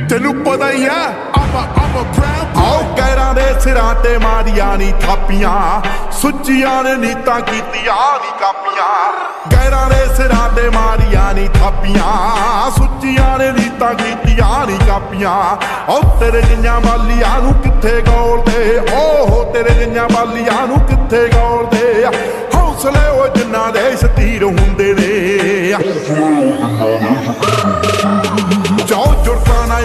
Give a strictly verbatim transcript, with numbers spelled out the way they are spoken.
ਤੈਨੂੰ ਪਤਾ ਹੀ ਆ I'm a, I'm a brown boy। ਆਓ ਗੈਰਾਂ ਦੇ ਸਿਰਾਂ ਤੇ ਮਾਰੀਆਂ ਨੀ ਥਾਪੀਆਂ, ਸੁੱਚੀਆਂ ਨੇ ਨੀਤਾਂ ਕੀਤੀਆਂ ਨੀ ਕਾਪੀਆਂ। ਗੈਰਾਂ ਦੇ ਸਿਰਾਂ ਤੇ ਮਾਰੀਆਂ ਨੀ ਥਾਪੀਆਂ, ਸੁੱਚੀਆਂ ਨੇ ਨੀਤਾਂ ਕੀਤੀਆਂ ਨੀ ਕਾਪੀਆਂ। ਓ ਤੇਰੇ ਜਿਹੀਆਂ ਮਾਲੀਆਂ ਨੂੰ ਕਿੱਥੇ ਗੌਲਦੇ, ਓਹ ਤੇਰੇ ਜਿਹੀਆਂ ਮਾਲੀਆਂ ਨੂੰ ਕਿੱਥੇ ਗੌਲਦੇ। ਹੌਸਲੇ ਉਹ ਜਿੰਨਾ ਦੇ ਛਤੀ